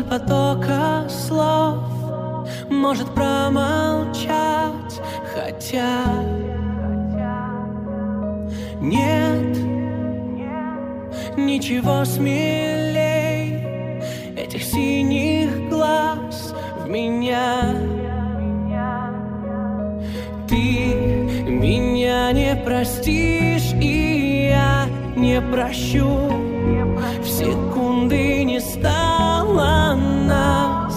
вдоль потока слов может промолчать, хотя нет ничего смелей этих синих глаз в меня. Ты меня не простишь, и я не прощу. В секунды не стало нас.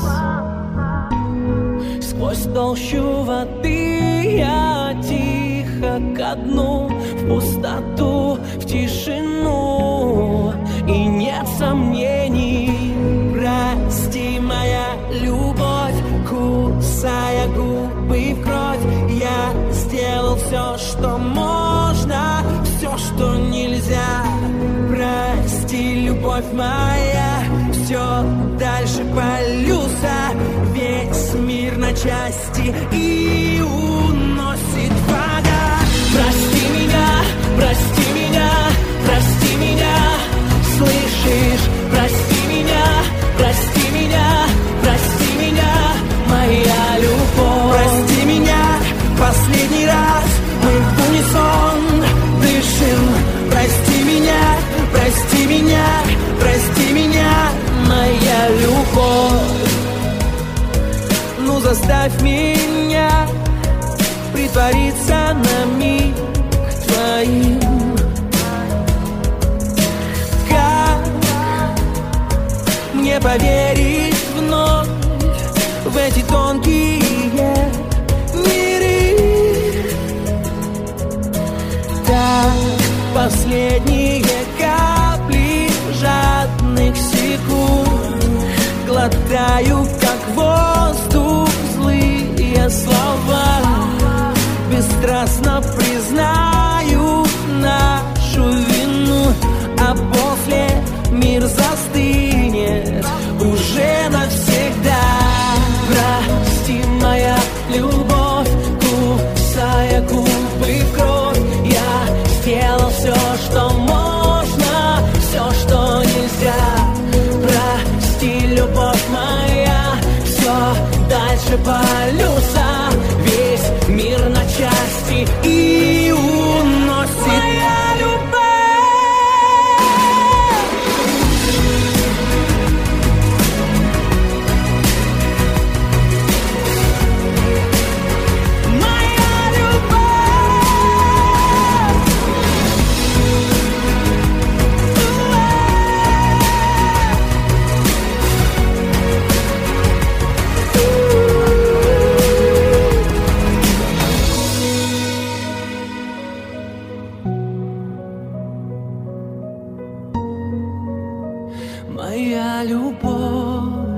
Сквозь толщу воды я тихо ко дну, в пустоту, в тишину. И нет сомнений. Прости, моя любовь, кусая губы в кровь, я сделал все, что можно, все, что нельзя. Прости, любовь моя, все дальше полюса, весь мир на части и уносит вода. Прости меня, прости меня, прости меня, слышишь? Прости меня, прости меня, прости меня, моя любовь. Прости меня, последний раз мы в унисон дышим. Прости меня, прости меня, прости меня, моя любовь. Ну заставь меня притвориться на миг твоим. Как мне поверить вновь в эти тонкие миры? Так последние капли жадных секунд глотаю, как воздух, злые слова. Бесстрастно признаю нашу вину, а после мир застынет уже навсегда. Прости, моя любовь, кусая губы в кровь, я сделал все, что можно, все, что нельзя. Прости, любовь моя, все дальше полюса, весь мир на части и уносит моя любовь. Моя любовь.